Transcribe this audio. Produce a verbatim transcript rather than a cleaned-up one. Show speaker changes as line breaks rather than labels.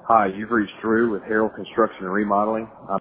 Hi, you've reached Drew with Harold Construction and Remodeling. I'm